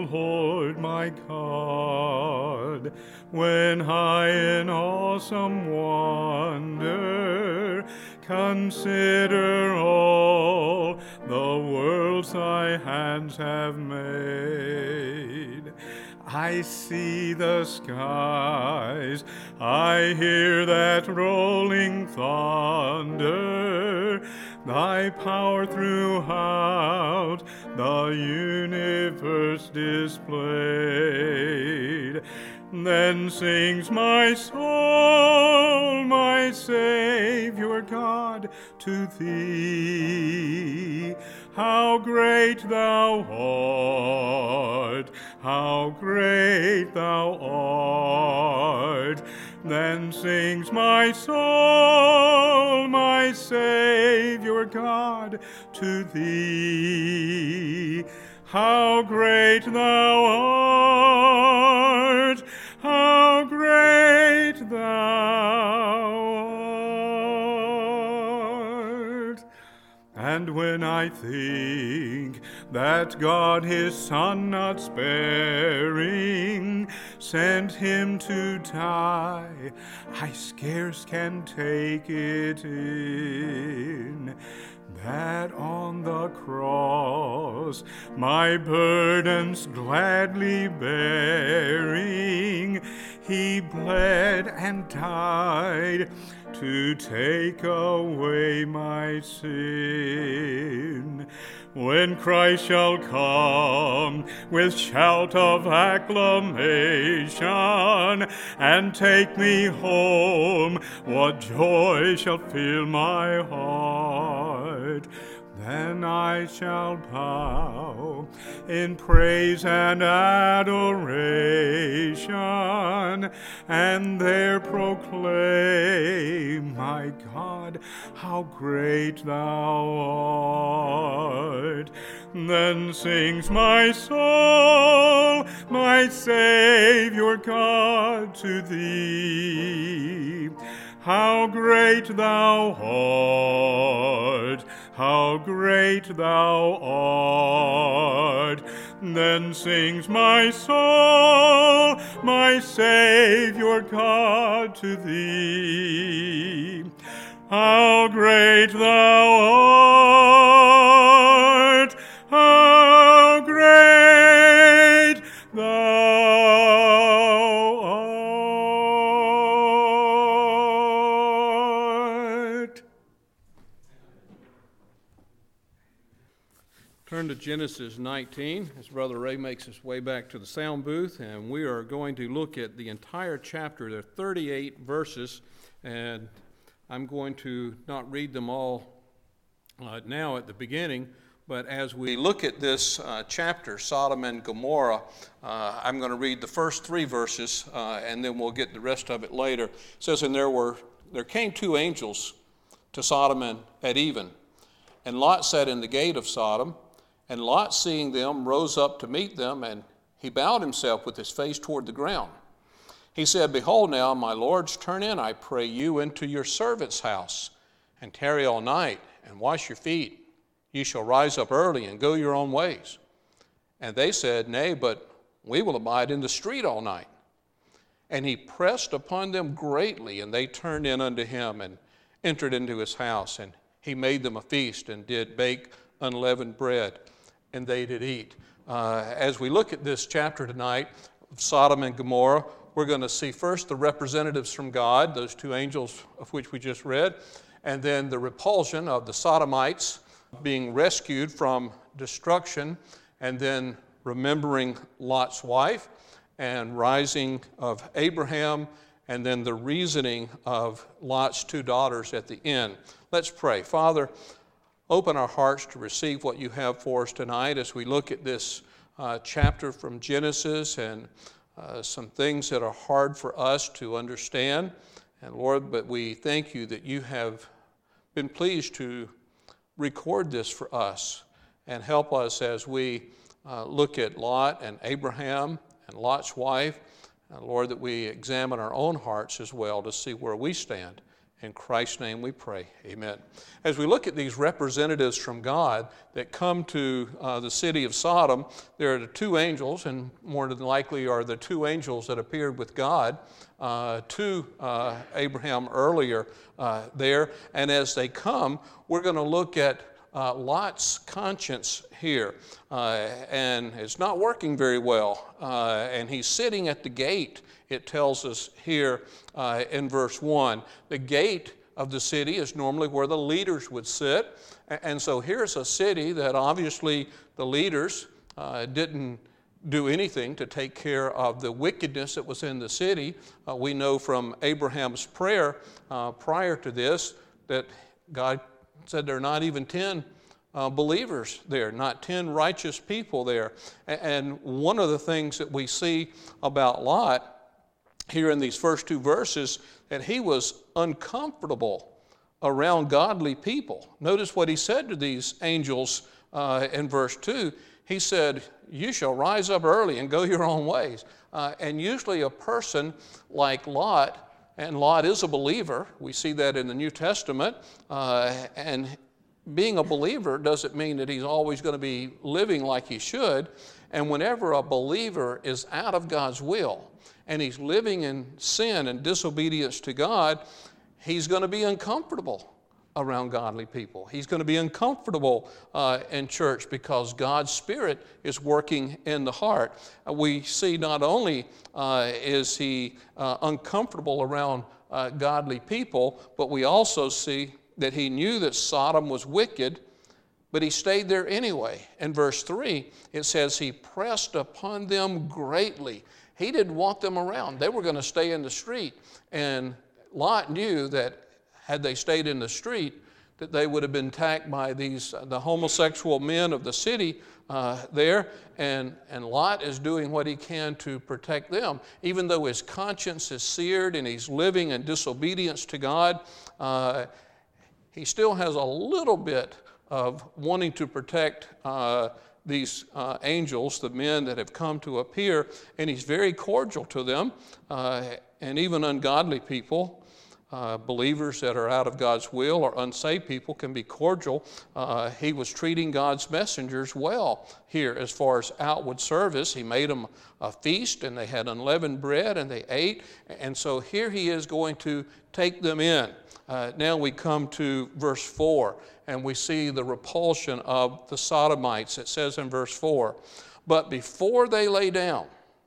Lord my God, when I in awesome wonder consider all the worlds thy hands have made. I see the skies, I hear that rolling thunder, thy power throughout the universe displayed. Then sings my soul, my Savior God, to thee. How great thou art, how great thou art. Then sings my soul, my Savior God, to thee. How great thou art, how great thou art. And when I think that God his Son not sparing sent him to die, I scarce can take it in, that on the cross, my burdens gladly bearing, he bled and died to take away my sin. When Christ shall come with shout of acclamation and take me home, what joy shall fill my heart. Then I shall bow in praise and adoration, and there proclaim, my God, how great thou art. Then sings my soul, my Savior God, to thee. How great thou art, how great thou art. Then sings my soul, my Savior God, to thee. How great thou art, how great thou art. Turn to Genesis 19 as Brother Ray makes his way back to the sound booth, and we are going to look at the entire chapter. There are 38 verses, and I'm going to not read them all now at the beginning, but as we look at this chapter, Sodom and Gomorrah, I'm going to read the first 3 verses, and then we'll get the rest of it later. It says, "And there came 2 angels to Sodom at even, and Lot sat in the gate of Sodom. And Lot, seeing them, rose up to meet them, and he bowed himself with his face toward the ground. He said, Behold now, my lords, turn in, I pray you, into your servant's house, and tarry all night, and wash your feet. Ye shall rise up early, and go your own ways. And they said, Nay, but we will abide in the street all night. And he pressed upon them greatly, and they turned in unto him, and entered into his house. And he made them a feast, and did bake unleavened bread, and they did eat." As we look at this chapter tonight of Sodom and Gomorrah, we're going to see first the representatives from God, those 2 angels of which we just read, and then the repulsion of the Sodomites being rescued from destruction, and then remembering Lot's wife, and rising of Abraham, and then the reasoning of Lot's 2 daughters at the end. Let's pray. Father, open our hearts to receive what you have for us tonight as we look at this chapter from Genesis, and some things that are hard for us to understand. And Lord, but we thank you that you have been pleased to record this for us, and help us as we look at Lot and Abraham and Lot's wife. And Lord, that we examine our own hearts as well to see where we stand In Christ's name we pray, amen. As we look at these representatives from God that come to the city of Sodom, there are the two angels, and more than likely are the two angels that appeared with God to Abraham earlier there. And as they come, we're going to look at Lot's conscience here, and it's not working very well. And he's sitting at the gate, it tells us here in verse 1. The gate of the city is normally where the leaders would sit. And so here's a city that obviously the leaders didn't do anything to take care of the wickedness that was in the city. We know from Abraham's prayer prior to this that God said there are not even 10 believers there, not 10 righteous people there. And one of the things that we see about Lot here in these first two verses, that he was uncomfortable around godly people. Notice what he said to these angels in verse 2. He said, "You shall rise up early and go your own ways." And usually a person like Lot, and Lot is a believer, we see that in the New Testament, and being a believer doesn't mean that he's always going to be living like he should. And whenever a believer is out of God's will and he's living in sin and disobedience to God, he's going to be uncomfortable around godly people. He's going to be uncomfortable in church because God's Spirit is working in the heart. We see not only is he uncomfortable around godly people, but we also see that he knew that Sodom was wicked, but he stayed there anyway. In verse 3, it says he pressed upon them greatly. He didn't want them around. They were going to stay in the street. And Lot knew that had they stayed in the street, that they would have been attacked by the homosexual men of the city there. And Lot is doing what he can to protect them. Even though his conscience is seared and he's living in disobedience to God, he still has a little bit of wanting to protect these angels, the men that have come to appear, and he's very cordial to them, and even ungodly people. Believers that are out of God's will or unsaved people can be cordial. He was treating God's messengers well here as far as outward service. He made them a feast, and they had unleavened bread, and they ate. And so here he is going to take them in. Now we come to verse 4, and we see the repulsion of the Sodomites. It says in verse 4, "But before they lay down,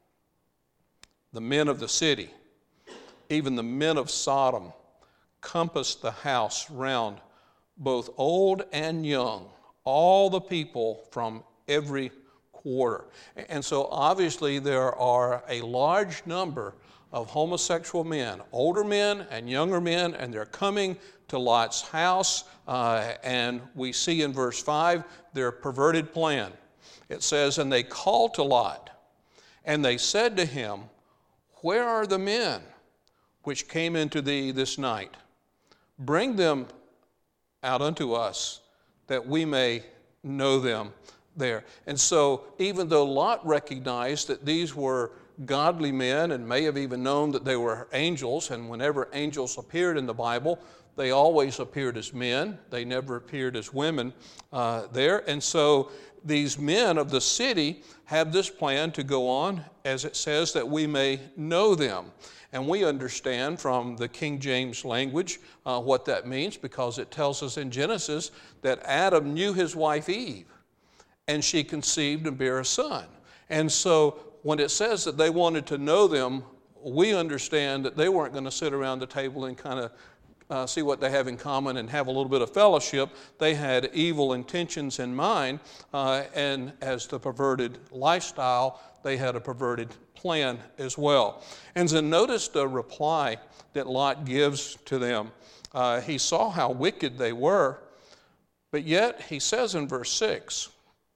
the men of the city, even the men of Sodom, compassed the house round, both old and young, all the people from every quarter." And so obviously there are a large number of homosexual men, older men and younger men, and they're coming to Lot's house. And we see in verse 5 their perverted plan. It says, "And they called to Lot, and they said to him, 'Where are the men which came into thee this night? Bring them out unto us, that we may know them there.'" And so even though Lot recognized that these were godly men and may have even known that they were angels, and whenever angels appeared in the Bible, they always appeared as men. They never appeared as women there. And so these men of the city have this plan to go on, as it says, that we may know them. And we understand from the King James language what that means, because it tells us in Genesis that Adam knew his wife Eve, and she conceived and bare a son. And so when it says that they wanted to know them, we understand that they weren't going to sit around the table and kind of see what they have in common and have a little bit of fellowship. They had evil intentions in mind, and as the perverted lifestyle, they had a perverted plan as well. And so notice the reply that Lot gives to them. He saw how wicked they were, but yet he says in verse 6,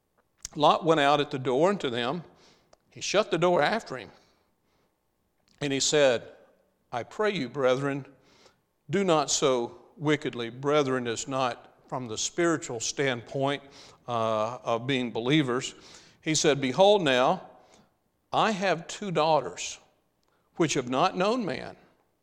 Lot went out at the door unto them. He shut the door after him, and he said, "I pray you, brethren, do not so wickedly." Brethren is not from the spiritual standpoint of being believers. He said, "Behold now, I have 2 daughters, which have not known man.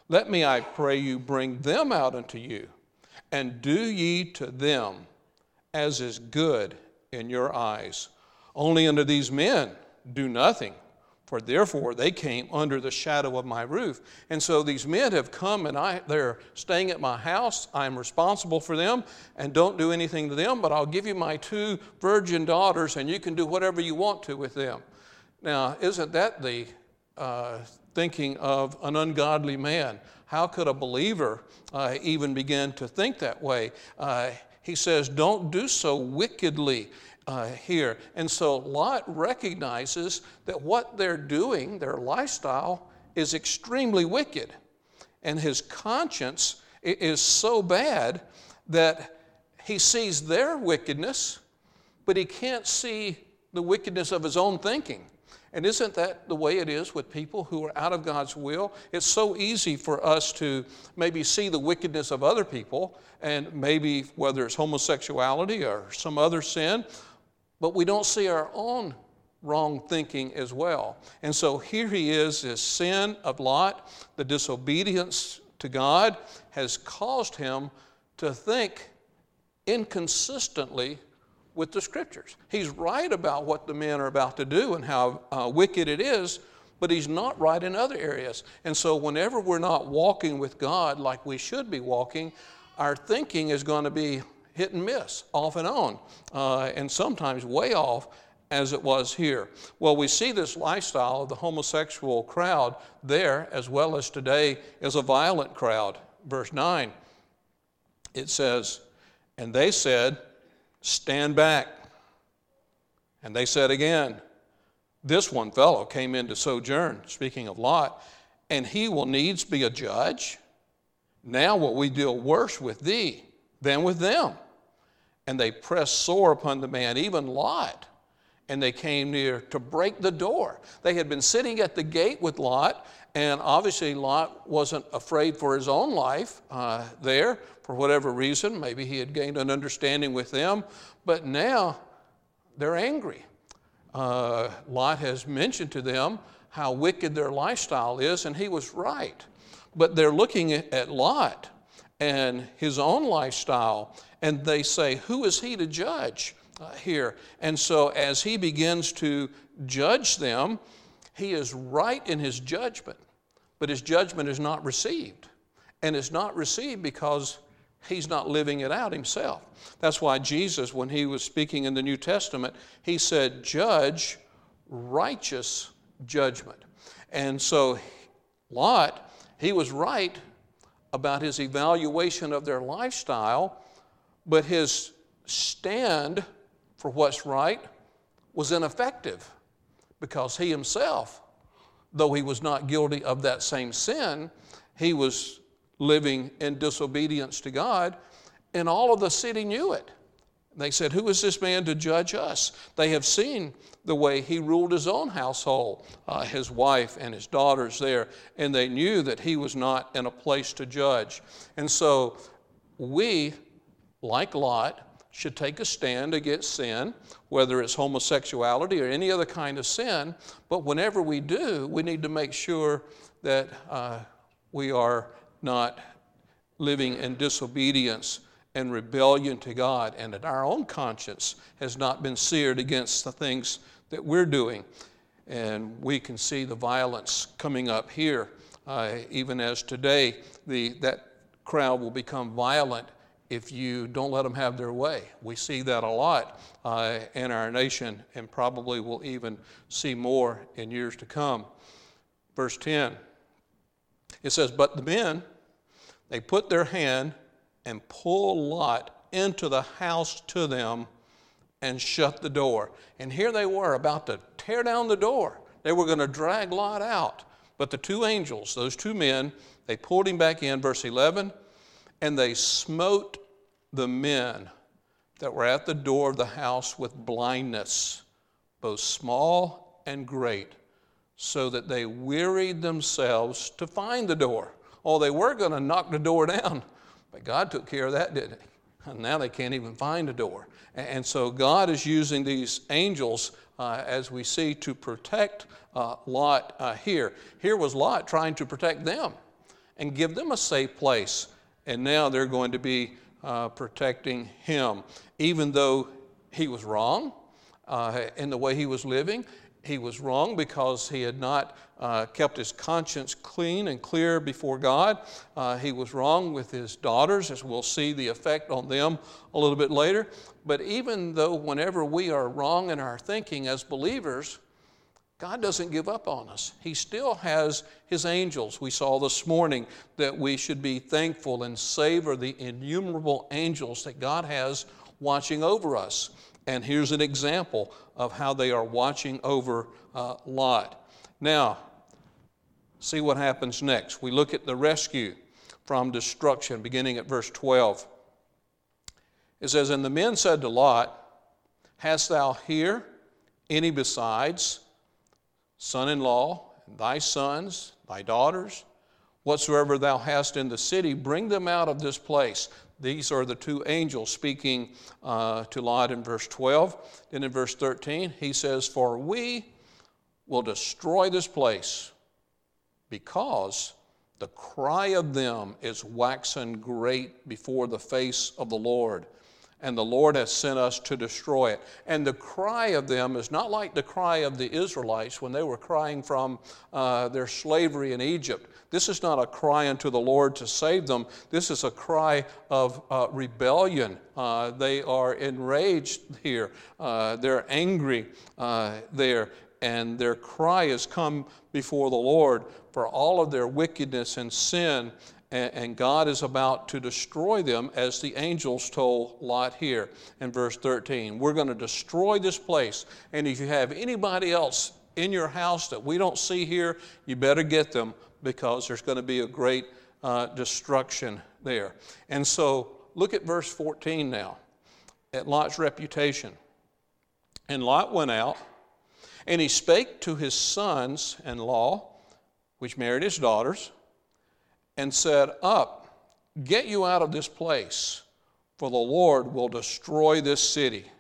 Let me, I pray you, bring them out unto you, and do ye to them as is good in your eyes. Only unto these men do nothing, for therefore they came under the shadow of my roof. And so these men have come, and they're staying at my house. I'm responsible for them, and don't do anything to them, but I'll give you my 2 virgin daughters, and you can do whatever you want to with them. Now, isn't that the thinking of an ungodly man? How could a believer even begin to think that way? He says, don't do so wickedly here. And so Lot recognizes that what they're doing, their lifestyle, is extremely wicked. And his conscience is so bad that he sees their wickedness, but he can't see the wickedness of his own thinking. And isn't that the way it is with people who are out of God's will? It's so easy for us to maybe see the wickedness of other people, and maybe whether it's homosexuality or some other sin, but we don't see our own wrong thinking as well. And so here he is, this sin of Lot, the disobedience to God has caused him to think inconsistently with the Scriptures. He's right about what the men are about to do and how wicked it is, but he's not right in other areas. And so whenever we're not walking with God like we should be walking, our thinking is going to be hit and miss, off and on, and sometimes way off, as it was here. Well, we see this lifestyle of the homosexual crowd there, as well as today, is a violent crowd. Verse 9, it says, and they said, stand back. And they said again, this one fellow came in to sojourn, speaking of Lot, and he will needs be a judge. Now will we deal worse with thee than with them. And they pressed sore upon the man, even Lot, and they came near to break the door. They had been sitting at the gate with Lot, and obviously Lot wasn't afraid for his own life there for whatever reason. Maybe he had gained an understanding with them, but now they're angry. Lot has mentioned to them how wicked their lifestyle is, and he was right. But they're looking at Lot and his own lifestyle, and they say, who is he to judge here? And so as he begins to judge them, he is right in his judgment, but his judgment is not received. And it's not received because he's not living it out himself. That's why Jesus, when he was speaking in the New Testament, he said, judge righteous judgment. And so Lot, he was right about his evaluation of their lifestyle, but his stand for what's right was ineffective because he himself, though he was not guilty of that same sin, he was living in disobedience to God, and all of the city knew it. They said, who is this man to judge us? They have seen the way he ruled his own household, his wife and his daughters there, and they knew that he was not in a place to judge. And so we, like Lot, should take a stand against sin, whether it's homosexuality or any other kind of sin, but whenever we do, we need to make sure that we are not living in disobedience and rebellion to God, and that our own conscience has not been seared against the things that we're doing. And we can see the violence coming up here, even as today that crowd will become violent if you don't let them have their way. We see that a lot in our nation, and probably will even see more in years to come. Verse 10, it says, but the men, they put their hand and pulled Lot into the house to them and shut the door. And here they were about to tear down the door. They were going to drag Lot out. But the 2 angels, those 2 men, they pulled him back in, verse 11, and they smote the men that were at the door of the house with blindness, both small and great, so that they wearied themselves to find the door. Oh, they were going to knock the door down, but God took care of that, didn't he? And now they can't even find a door. And so God is using these angels, as we see, to protect Lot here. Here was Lot trying to protect them. and give them a safe place. And now they're going to be protecting him. Even though he was wrong in the way he was living, he was wrong because he had not kept his conscience clean and clear before God. He was wrong with his daughters, as we'll see the effect on them a little bit later. But even though whenever we are wrong in our thinking as believers, God doesn't give up on us. He still has his angels. We saw this morning that we should be thankful and savor the innumerable angels that God has watching over us. And here's an example of how they are watching over Lot. Now, see what happens next. We look at the rescue from destruction, beginning at verse 12. It says, "And the men said to Lot, Hast thou here any besides son-in-law, thy sons, thy daughters? Whatsoever thou hast in the city, bring them out of this place." These are the two angels speaking to Lot in verse 12. Then in verse 13, he says, "For we will destroy this place, because the cry of them is waxen great before the face of the Lord, and the Lord has sent us to destroy it." And the cry of them is not like the cry of the Israelites when they were crying from their slavery in Egypt. This is not a cry unto the Lord to save them. This is a cry of rebellion. They are enraged here. They're angry there. And their cry has come before the Lord for all of their wickedness and sin. And God is about to destroy them, as the angels told Lot here in verse 13. We're going to destroy this place. And if you have anybody else in your house that we don't see here, you better get them, because there's going to be a great destruction there. And so look at verse 14 now, at Lot's reputation. "And Lot went out, and he spake to his sons-in-law, which married his daughters, and said, Up, get you out of this place, for the Lord will destroy this city.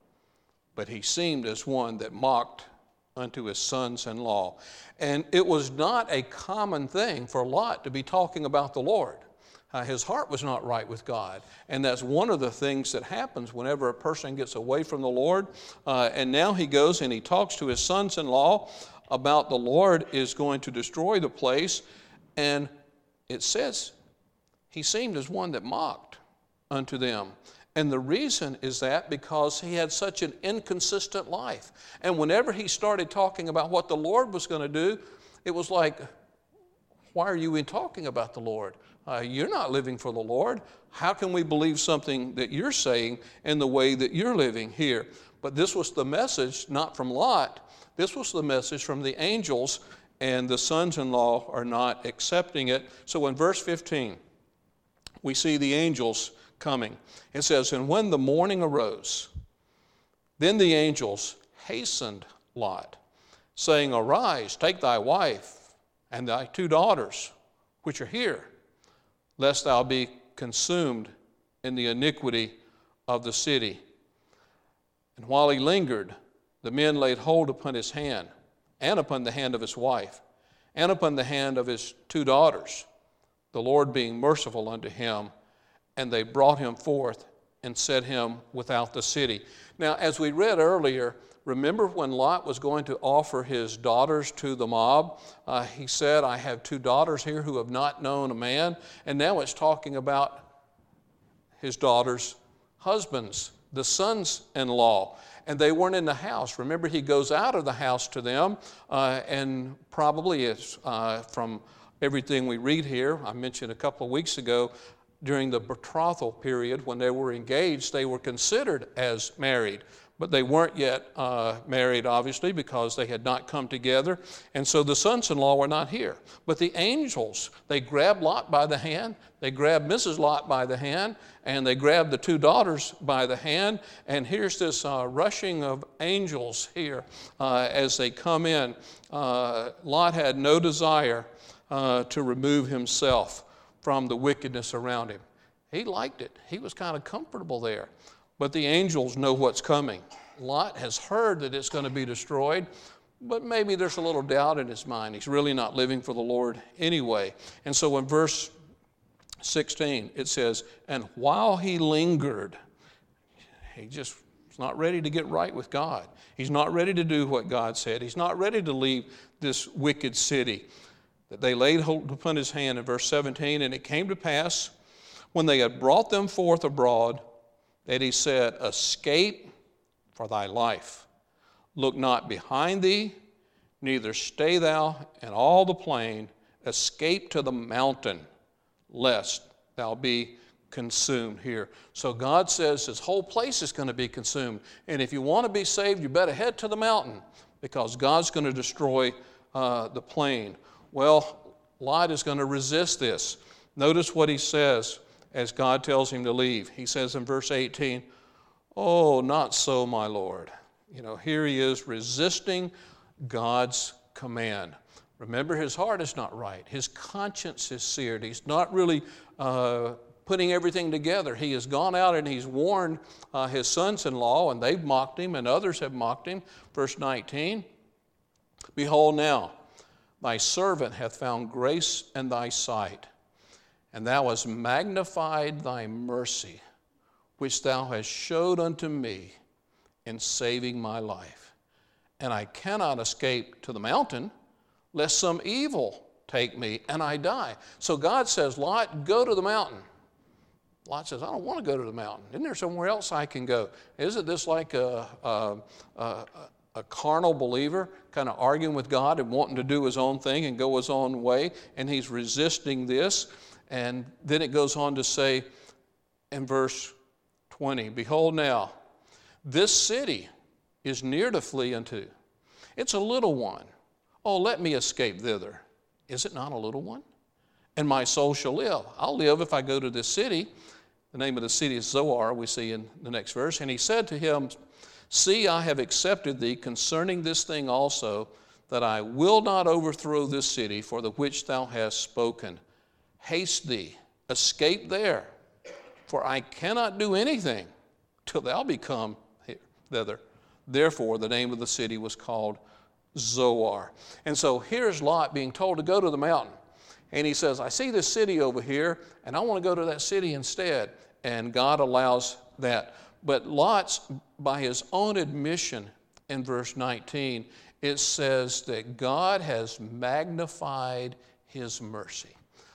But he seemed as one that mocked unto his sons-in-law." And it was not a common thing for Lot to be talking about the Lord. His heart was not right with God. And that's one of the things that happens whenever a person gets away from the Lord. And now he goes and he talks to his sons-in-law about the Lord is going to destroy the place. And it says, he seemed as one that mocked unto them. And the reason is that because he had such an inconsistent life. And whenever he started talking about what the Lord was going to do, it was like, why are you in talking about the Lord? You're not living for the Lord. How can we believe something that you're saying in the way that you're living here? But this was the message, not from Lot. This was the message from the angels, and the sons-in-law are not accepting it. So in verse 15, we see the angels coming. It says, "And when the morning arose, then the angels hastened Lot, saying, Arise, take thy wife and thy 2 daughters, which are here, lest thou be consumed in the iniquity of the city. And while he lingered, the men laid hold upon his hand, and upon the hand of his wife, and upon the hand of his 2 daughters, the Lord being merciful unto him, and they brought him forth and set him without the city." Now, as we read earlier, remember when Lot was going to offer his daughters to the mob? He said, I have 2 daughters here who have not known a man. And now it's talking about his daughters' husbands, the sons-in-law. And they weren't in the house. Remember, he goes out of the house to them, and probably it's from everything we read here. I mentioned a couple of weeks ago, during the betrothal period, when they were engaged, they were considered as married. But they weren't yet married, obviously, because they had not come together. And so the sons-in-law were not here. But the angels, they grabbed Lot by the hand, they grabbed Mrs. Lot by the hand, and they grabbed the 2 daughters by the hand. And here's this rushing of angels here as they come in. Lot had no desire to remove himself from the wickedness around him. He liked it. He was kind of comfortable there. But the angels know what's coming. Lot has heard that it's going to be destroyed, but maybe there's a little doubt in his mind. He's really not living for the Lord anyway. And so in verse 16, it says, and while he lingered, he just was not ready to get right with God. He's not ready to do what God said. He's not ready to leave this wicked city. That they laid hold upon his hand in verse 17, and it came to pass, when they had brought them forth abroad, that he said, escape for thy life. Look not behind thee, neither stay thou in all the plain. Escape to the mountain, lest thou be consumed here. So God says this whole place is going to be consumed. And if you want to be saved, you better head to the mountain, because God's going to destroy the plain. Well, Lot is going to resist this. Notice what he says as God tells him to leave. He says in verse 18, oh, not so, my Lord. Here he is resisting God's command. Remember, his heart is not right. His conscience is seared. He's not really putting everything together. He has gone out and he's warned his sons-in-law, and they've mocked him, and others have mocked him. Verse 19, behold now, thy servant hath found grace in thy sight, and thou hast magnified thy mercy, which thou hast showed unto me in saving my life. And I cannot escape to the mountain, lest some evil take me and I die. So God says, Lot, go to the mountain. Lot says, I don't want to go to the mountain. Isn't there somewhere else I can go? Isn't this like a carnal believer kind of arguing with God and wanting to do his own thing and go his own way? And he's resisting this. And then it goes on to say in verse 20, behold now, this city is near to flee unto. It's a little one. Oh, let me escape thither. Is it not a little one? And my soul shall live. I'll live if I go to this city. The name of the city is Zoar, we see in the next verse. And he said to him, see, I have accepted thee concerning this thing also, that I will not overthrow this city for the which thou hast spoken. Haste thee, escape there, for I cannot do anything till thou be come thither. Therefore, the name of the city was called Zoar. And so here's Lot being told to go to the mountain. And he says, I see this city over here, and I want to go to that city instead. And God allows that. But Lot's, by his own admission in verse 19, it says that God has magnified his mercy.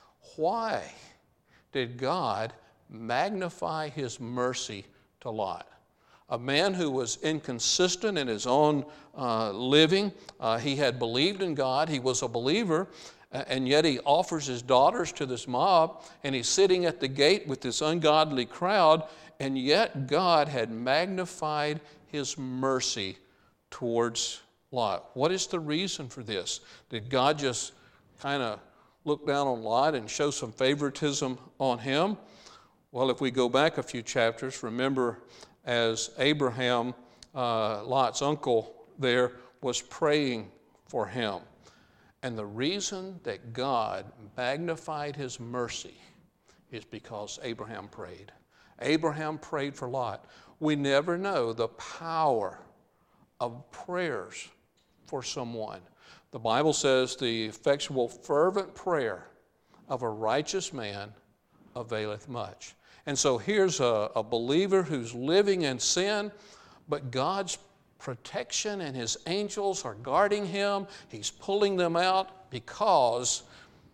Why did God magnify his mercy to Lot? A man who was inconsistent in his own living. He had believed in God. He was a believer. And yet he offers his daughters to this mob. And he's sitting at the gate with this ungodly crowd. And yet God had magnified his mercy towards Lot. What is the reason for this? Did God just kind of look down on Lot and show some favoritism on him? Well, if we go back a few chapters, remember as Abraham, Lot's uncle there, was praying for him. And the reason that God magnified his mercy is because Abraham prayed. Abraham prayed for Lot. We never know the power of prayers for someone. The Bible says the effectual fervent prayer of a righteous man availeth much. And so here's a believer who's living in sin, but God's protection and his angels are guarding him. He's pulling them out because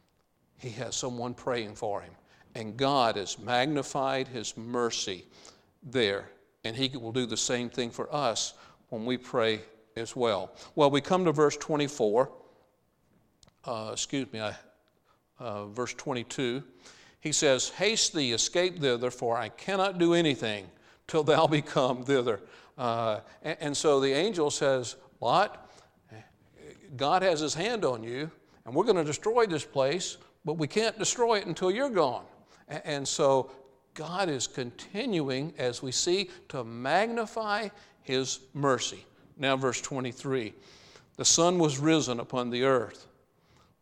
he has someone praying for him. And God has magnified his mercy there. And he will do the same thing for us when we pray as well. Well, we come to verse 24. Verse 22. He says, haste thee, escape thither, for I cannot do anything till thou be come thither. And so the angel says, Lot, God has his hand on you, and we're going to destroy this place, but we can't destroy it until you're gone. And so God is continuing, as we see, to magnify his mercy. Now verse 23, the sun was risen upon the earth.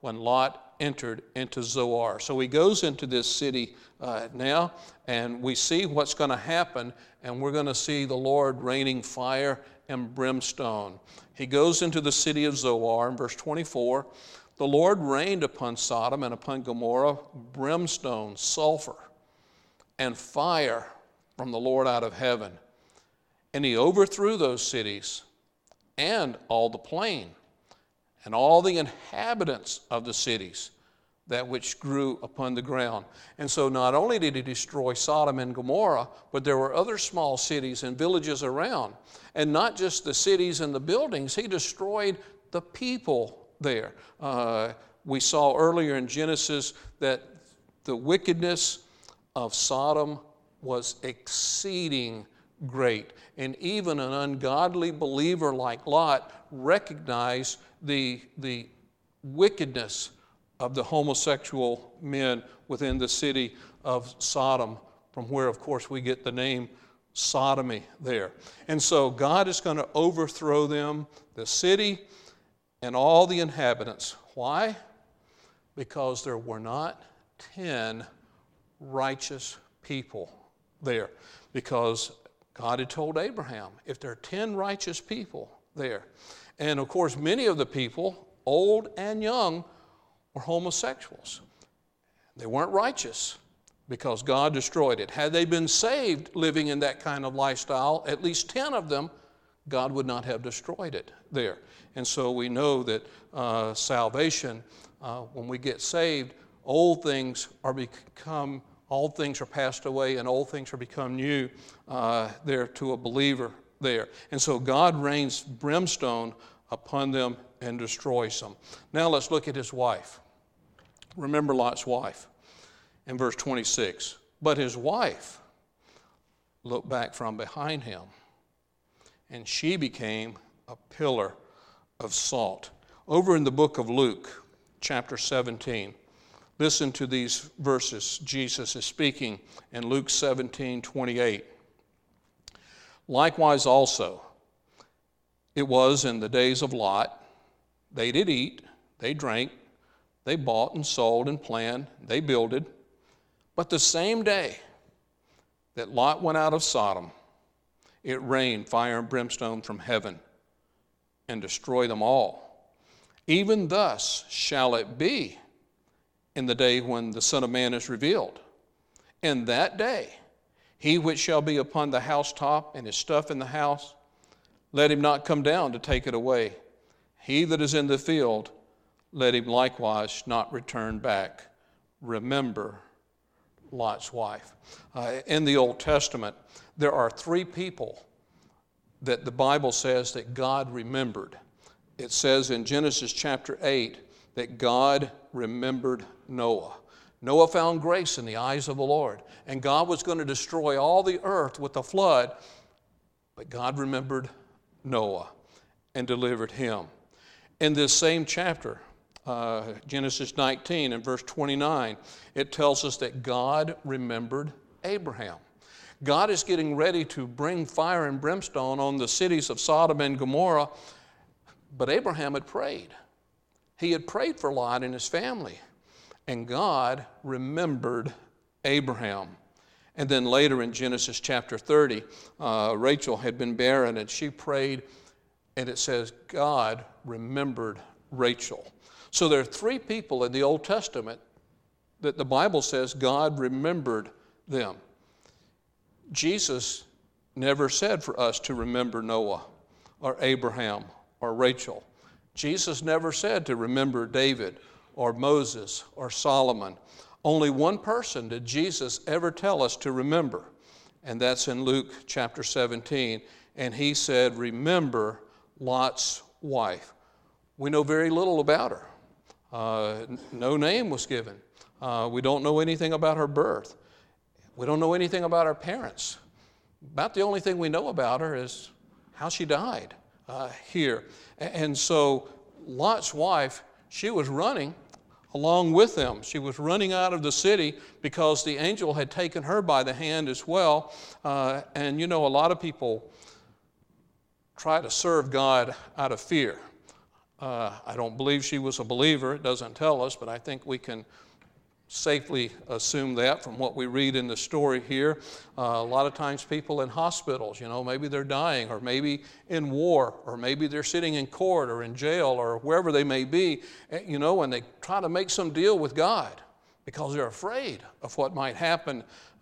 when Lot entered into Zoar. So he goes into this city now, and we see what's going to happen, and we're going to see the Lord raining fire and brimstone. He goes into the city of Zoar in verse 24. The Lord rained upon Sodom and upon Gomorrah brimstone, sulfur, and fire from the Lord out of heaven. And he overthrew those cities and all the plain and all the inhabitants of the cities, that which grew upon the ground. And so not only did he destroy Sodom and Gomorrah, but there were other small cities and villages around. And not just the cities and the buildings, he destroyed the people there. We saw earlier in Genesis that the wickedness of Sodom was exceeding great. And even an ungodly believer like Lot recognized the wickedness of the homosexual men within the city of Sodom, from where, of course, we get the name sodomy there. And so God is going to overthrow them, the city, and all the inhabitants. Why? Because there were not 10 righteous people there. Because God had told Abraham, if there are 10 righteous people there. And of course, many of the people, old and young, were homosexuals. They weren't righteous because God destroyed it. Had they been saved living in that kind of lifestyle, at least 10 of them, God would not have destroyed it there. And so we know that salvation, when we get saved, all things are passed away and old things are become new there to a believer there. And so God rains brimstone upon them and destroys them. Now let's look at his wife. Remember Lot's wife in verse 26. But his wife looked back from behind him, and she became a pillar of salt. Over in the book of Luke, chapter 17, listen to these verses. Jesus is speaking in Luke 17:28. Likewise also, it was in the days of Lot. They did eat, they drank, they bought and sold and planned, they builded. But the same day that Lot went out of Sodom, it rained fire and brimstone from heaven and destroyed them all. Even thus shall it be in the day when the Son of Man is revealed. In that day, he which shall be upon the housetop and his stuff in the house, let him not come down to take it away. He that is in the field, let him likewise not return back. Remember Lot's wife. In the Old Testament, there are 3 people that the Bible says that God remembered. It says in Genesis chapter 8 that God remembered Noah. Noah found grace in the eyes of the Lord, and God was going to destroy all the earth with a flood, but God remembered Noah and delivered him. In this same chapter, Genesis 19 and verse 29, it tells us that God remembered Abraham. God is getting ready to bring fire and brimstone on the cities of Sodom and Gomorrah, but Abraham had prayed. He had prayed for Lot and his family, and God remembered Abraham. And then later in Genesis chapter 30, Rachel had been barren, and she prayed, and it says God remembered Rachel. So there are 3 people in the Old Testament that the Bible says God remembered them. Jesus never said for us to remember Noah or Abraham or Rachel. Jesus never said to remember David or Moses or Solomon. Only one person did Jesus ever tell us to remember, and that's in Luke chapter 17. And he said, remember Lot's wife. We know very little about her. No name was given. We don't know anything about her birth. We don't know anything about her parents. About the only thing we know about her is how she died here. And so Lot's wife, she was running along with them. She was running out of the city because the angel had taken her by the hand as well. And you know, a lot of people try to serve God out of fear. I don't believe she was a believer. It doesn't tell us, but I think we can safely assume that from what we read in the story here. A lot of times people in hospitals, maybe they're dying, or maybe in war, or maybe they're sitting in court or in jail or wherever they may be, and they try to make some deal with God because they're afraid of what might happen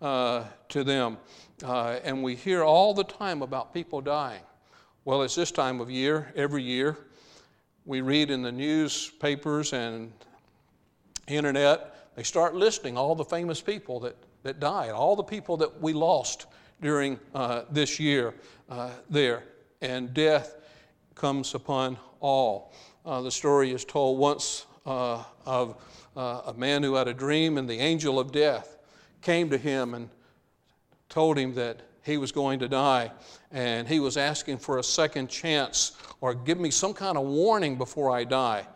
to them. And we hear all the time about people dying. Well, it's this time of year, every year. We read in the newspapers and internet, they start listing all the famous people that died, all the people that we lost during this year there. And death comes upon all. The story is told once of a man who had a dream, and the angel of death came to him and told him that he was going to die, and he was asking for a second chance, or give me some kind of warning before I die.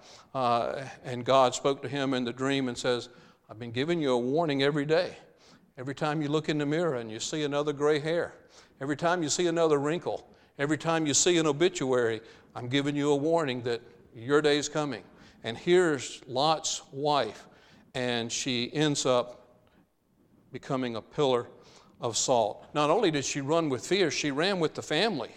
And God spoke to him in the dream and says, I've been giving you a warning every day. Every time you look in the mirror and you see another gray hair, every time you see another wrinkle, every time you see an obituary, I'm giving you a warning that your day's coming. And here's Lot's wife, and she ends up becoming a pillar of salt. Not only did she run with fear, she ran with the family.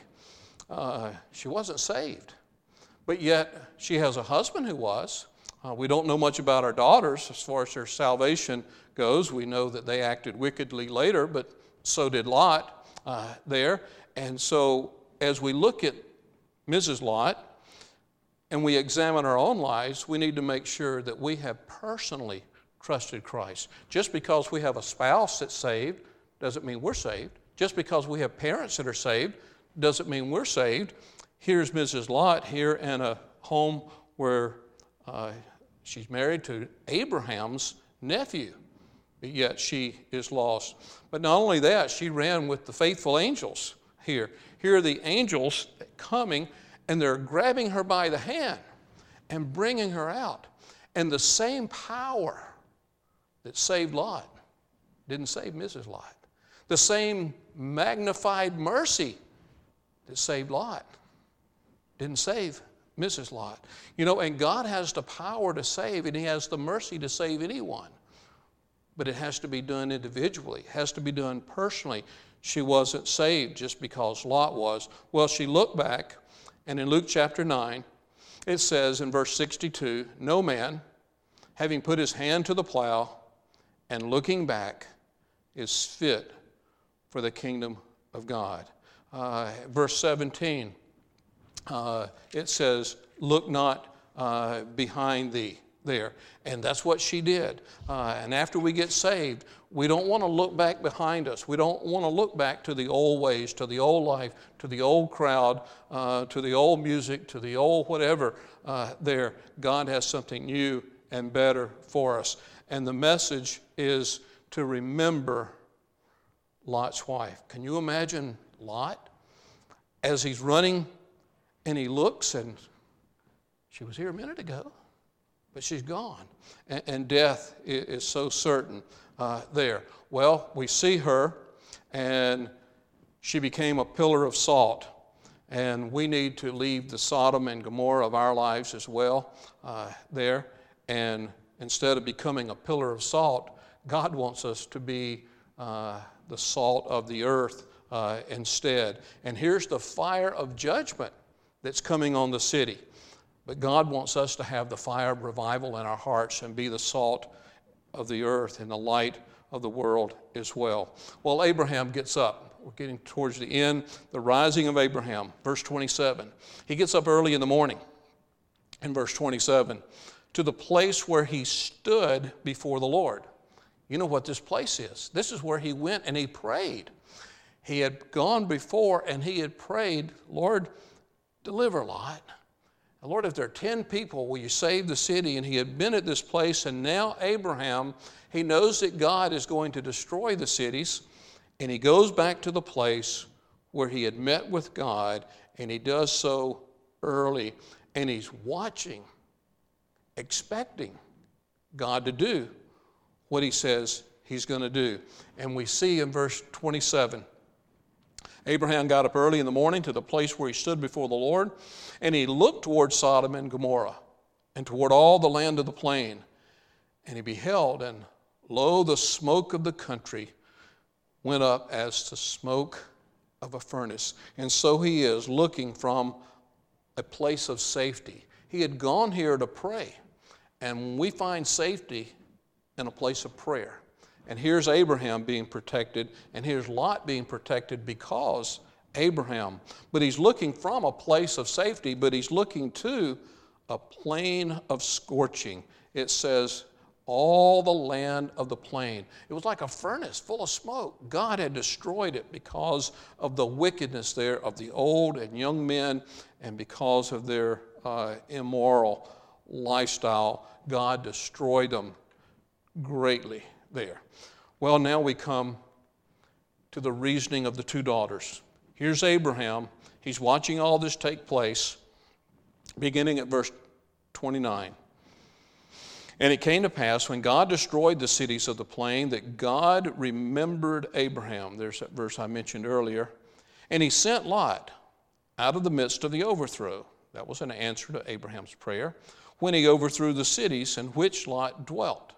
She wasn't saved, but yet she has a husband who was. We don't know much about our daughters as far as their salvation goes. We know that they acted wickedly later, but so did Lot there. And so as we look at Mrs. Lot and we examine our own lives, we need to make sure that we have personally trusted Christ. Just because we have a spouse that's saved doesn't mean we're saved. Just because we have parents that are saved doesn't mean we're saved. Here's Mrs. Lot here in a home where she's married to Abraham's nephew, but yet she is lost. But not only that, she ran with the faithful angels here. Here are the angels coming, and they're grabbing her by the hand and bringing her out. And the same power that saved Lot didn't save Mrs. Lot. The same magnified mercy that saved Lot didn't save Mrs. Lot. And God has the power to save, and He has the mercy to save anyone. But it has to be done individually. It has to be done personally. She wasn't saved just because Lot was. Well, she looked back, and in Luke chapter 9, it says in verse 62, no man, having put his hand to the plow and looking back, is fit for the kingdom of God. Verse 17, it says, look not behind thee there. And that's what she did. And after we get saved, we don't want to look back behind us. We don't want to look back to the old ways, to the old life, to the old crowd, to the old music, to the old whatever there. God has something new and better for us. And the message is to remember Lot's wife. Can you imagine Lot as he's running and he looks, and she was here a minute ago, but she's gone. And death is so certain there. Well, we see her, and she became a pillar of salt. And we need to leave the Sodom and Gomorrah of our lives as well there. And instead of becoming a pillar of salt, God wants us to be the salt of the earth instead. And here's the fire of judgment that's coming on the city. But God wants us to have the fire of revival in our hearts and be the salt of the earth and the light of the world as well. Well, Abraham gets up. We're getting towards the end, the rising of Abraham, verse 27. He gets up early in the morning, in verse 27, to the place where he stood before the Lord. You know what this place is. This is where he went and he prayed. He had gone before and he had prayed, Lord, deliver Lot. Lord, if there are 10 people, will you save the city? And he had been at this place, and now Abraham, he knows that God is going to destroy the cities, and he goes back to the place where he had met with God, and he does so early, and he's watching, expecting God to do what he says he's going to do. And we see in verse 27, Abraham got up early in the morning to the place where he stood before the Lord, and he looked toward Sodom and Gomorrah, and toward all the land of the plain. And he beheld, and lo, the smoke of the country went up as the smoke of a furnace. And so he is looking from a place of safety. He had gone here to pray, and we find safety in a place of prayer. And here's Abraham being protected, and here's Lot being protected because Abraham. But he's looking from a place of safety, but he's looking to a plain of scorching. It says, all the land of the plain. It was like a furnace full of smoke. God had destroyed it because of the wickedness there of the old and young men, and because of their immoral lifestyle. God destroyed them greatly there. Well, now we come to the reasoning of the two daughters. Here's Abraham. He's watching all this take place, beginning at verse 29. And it came to pass, when God destroyed the cities of the plain, that God remembered Abraham. There's that verse I mentioned earlier. And he sent Lot out of the midst of the overthrow. That was an answer to Abraham's prayer, when he overthrew the cities in which Lot dwelt.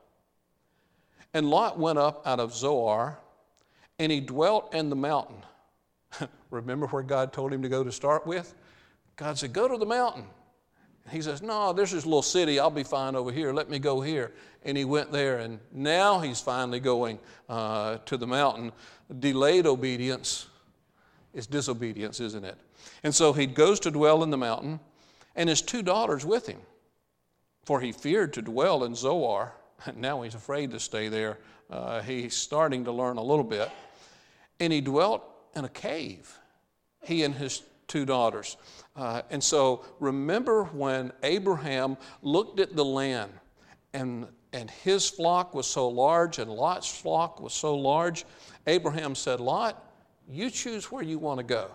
And Lot went up out of Zoar, and he dwelt in the mountain. Remember where God told him to go to start with? God said, go to the mountain. He says, no, there's this little city. I'll be fine over here. Let me go here. And he went there, and now he's finally going to the mountain. Delayed obedience is disobedience, isn't it? And so he goes to dwell in the mountain, and his two daughters with him. For he feared to dwell in Zoar. Now he's afraid to stay there. He's starting to learn a little bit. And he dwelt in a cave, he and his two daughters. And so remember when Abraham looked at the land, and his flock was so large and Lot's flock was so large, Abraham said, Lot, you choose where you want to go.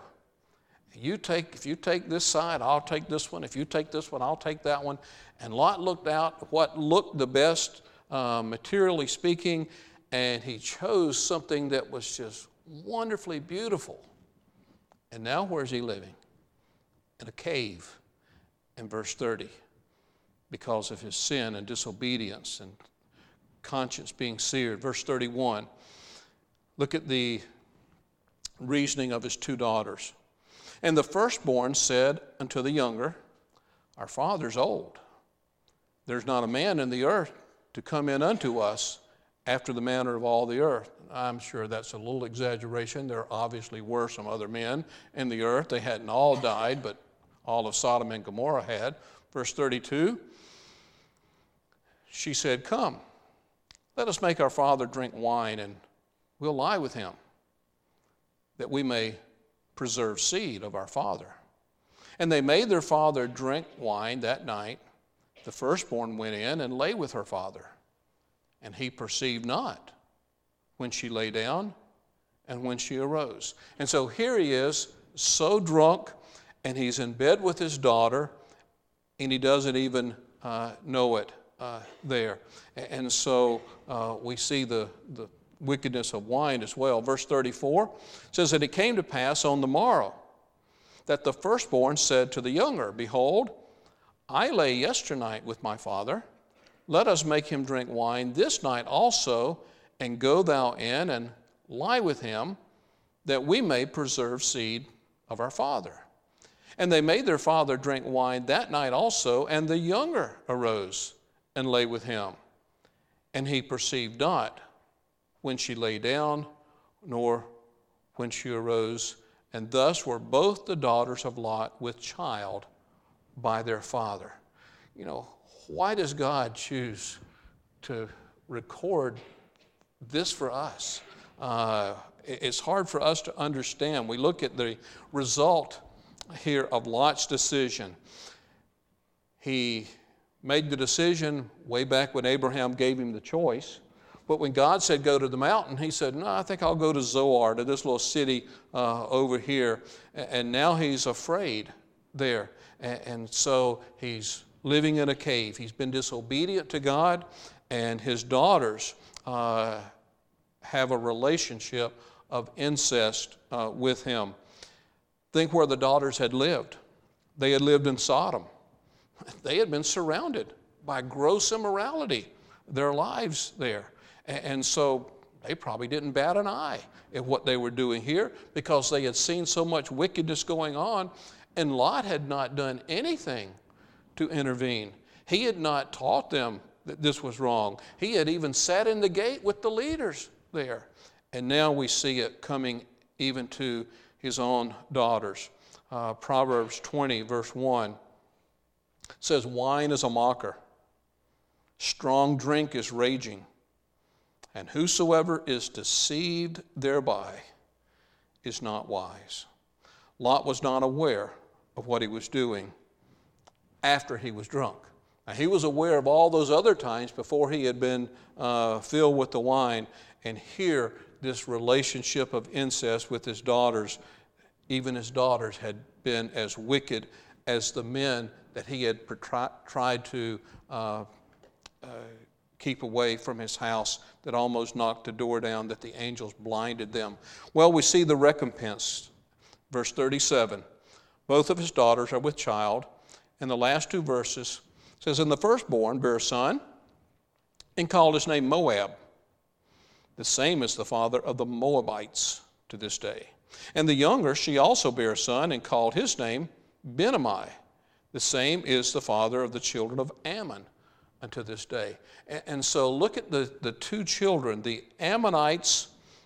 If you take this side, I'll take this one. If you take this one, I'll take that one. And Lot looked out what looked the best, materially speaking, and he chose something that was just wonderfully beautiful. And now where's he living? In a cave, in verse 30, because of his sin and disobedience and conscience being seared. Verse 31, look at the reasoning of his two daughters. And the firstborn said unto the younger, our father's old. There's not a man in the earth to come in unto us after the manner of all the earth. I'm sure that's a little exaggeration. There obviously were some other men in the earth. They hadn't all died, but all of Sodom and Gomorrah had. Verse 32, she said, come, let us make our father drink wine, and we'll lie with him, that we may preserve seed of our father. And they made their father drink wine that night. The firstborn went in and lay with her father, and he perceived not when she lay down and when she arose. And so here he is, so drunk, and he's in bed with his daughter, and he doesn't even know it there. And so we see the wickedness of wine as well. Verse 34 says that it came to pass on the morrow that the firstborn said to the younger, behold, I lay yesternight with my father. Let us make him drink wine this night also, and go thou in and lie with him, that we may preserve seed of our father. And they made their father drink wine that night also, and the younger arose and lay with him. And he perceived not when she lay down, nor when she arose. And thus were both the daughters of Lot with child by their father. You know, why does God choose to record this for us? It's hard for us to understand. We look at the result here of Lot's decision. He made the decision way back when Abraham gave him the choice. But when God said go to the mountain, he said, no, I think I'll go to Zoar, to this little city over here. And now he's afraid there. And so he's living in a cave. He's been disobedient to God, and his daughters have a relationship of incest with him. Think where the daughters had lived. They had lived in Sodom. They had been surrounded by gross immorality, their lives there. And so they probably didn't bat an eye at what they were doing here because they had seen so much wickedness going on, and Lot had not done anything to intervene. He had not taught them that this was wrong. He had even sat in the gate with the leaders there. And now we see it coming even to his own daughters. Proverbs 20, verse 1 says, "Wine is a mocker, strong drink is raging, and whosoever is deceived thereby is not wise." Lot was not aware of what he was doing after he was drunk. Now, he was aware of all those other times before he had been filled with the wine. And here, this relationship of incest with his daughters, even his daughters had been as wicked as the men that he had tried to keep away from his house, that almost knocked the door down, that the angels blinded them. Well, we see the recompense. Verse 37, both of his daughters are with child. And the last two verses says, "And the firstborn bare a son, and called his name Moab. The same is the father of the Moabites to this day. And the younger, she also bare a son, and called his name Ben-ammi. The same is the father of the children of Ammon unto this day." And so look at the two children, the Ammonites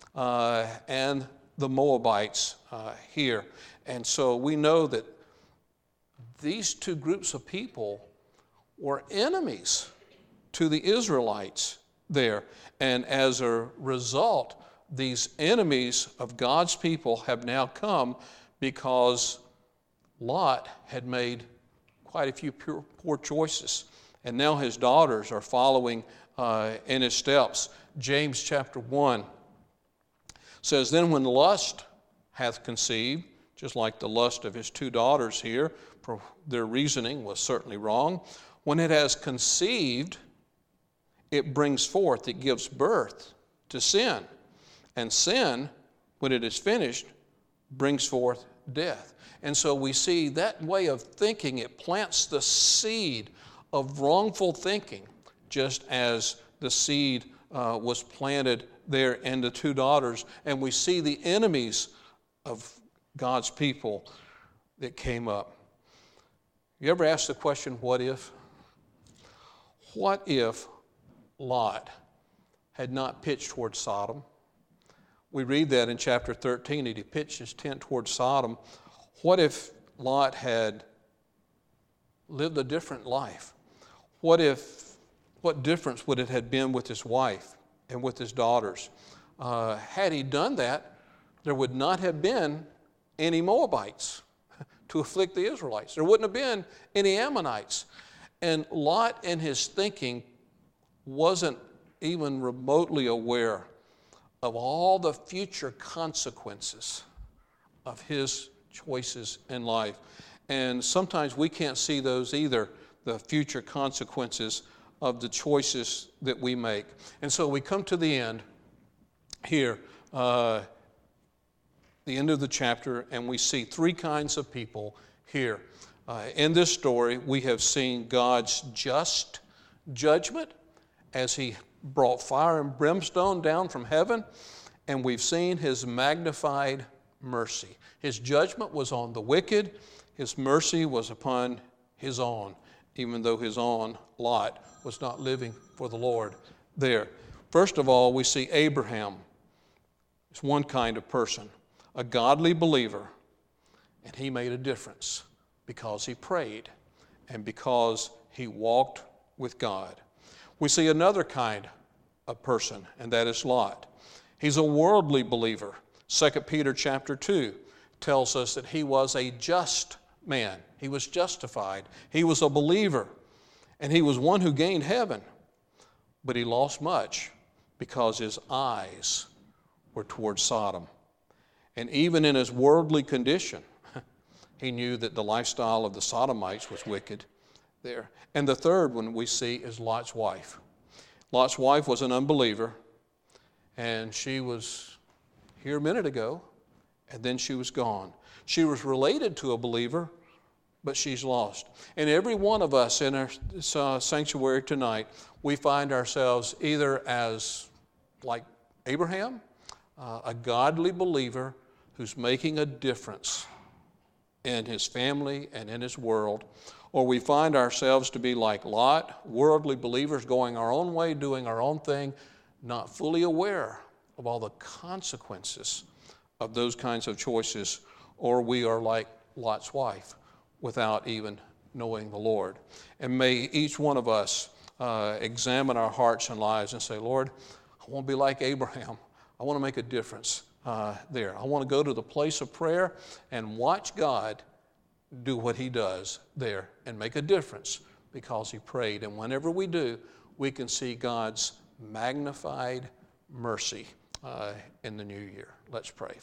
and the Moabites here. And so we know that these two groups of people were enemies to the Israelites there. And as a result, these enemies of God's people have now come because Lot had made quite a few poor choices. And now his daughters are following in his steps. James chapter 1 says, "Then when lust hath conceived," just like the lust of his two daughters here, for their reasoning was certainly wrong, "when it has conceived, it brings forth," it gives birth to sin. "And sin, when it is finished, brings forth death." And so we see that way of thinking, it plants the seed of wrongful thinking, just as the seed was planted there in the two daughters. And we see the enemies of God's people that came up. You ever ask the question, what if? What if Lot had not pitched towards Sodom? We read that in chapter 13, that he pitched his tent towards Sodom. What if Lot had lived a different life? What difference would it have been with his wife and with his daughters? Had he done that, there would not have been any Moabites to afflict the Israelites. There wouldn't have been any Ammonites. And Lot, in his thinking, wasn't even remotely aware of all the future consequences of his choices in life. And sometimes we can't see those either, the future consequences of the choices that we make. And so we come to the end here, the end of the chapter, and we see three kinds of people here. In this story, we have seen God's just judgment as he brought fire and brimstone down from heaven, and we've seen his magnified mercy. His judgment was on the wicked. His mercy was upon his own, even though his own, Lot, was not living for the Lord there. First of all, we see Abraham. It's one kind of person, a godly believer, and he made a difference because he prayed and because he walked with God. We see another kind of person, and that is Lot. He's a worldly believer. 2 Peter chapter 2 tells us that he was a just man. He was justified. He was a believer, and he was one who gained heaven, but he lost much because his eyes were towards Sodom. And even in his worldly condition, he knew that the lifestyle of the Sodomites was wicked there. And the third one we see is Lot's wife. Lot's wife was an unbeliever, and he was here a minute ago, and then she was gone. She was related to a believer, but she's lost. And every one of us in our sanctuary tonight, we find ourselves either as, like Abraham, a godly believer who's making a difference in his family and in his world, or we find ourselves to be like Lot, worldly believers going our own way, doing our own thing, not fully aware of all the consequences of those kinds of choices, or we are like Lot's wife without even knowing the Lord. And may each one of us examine our hearts and lives and say, Lord, I want to be like Abraham. I want to make a difference there. I want to go to the place of prayer and watch God do what he does there and make a difference because he prayed. And whenever we do, we can see God's magnified mercy in the new year. Let's pray.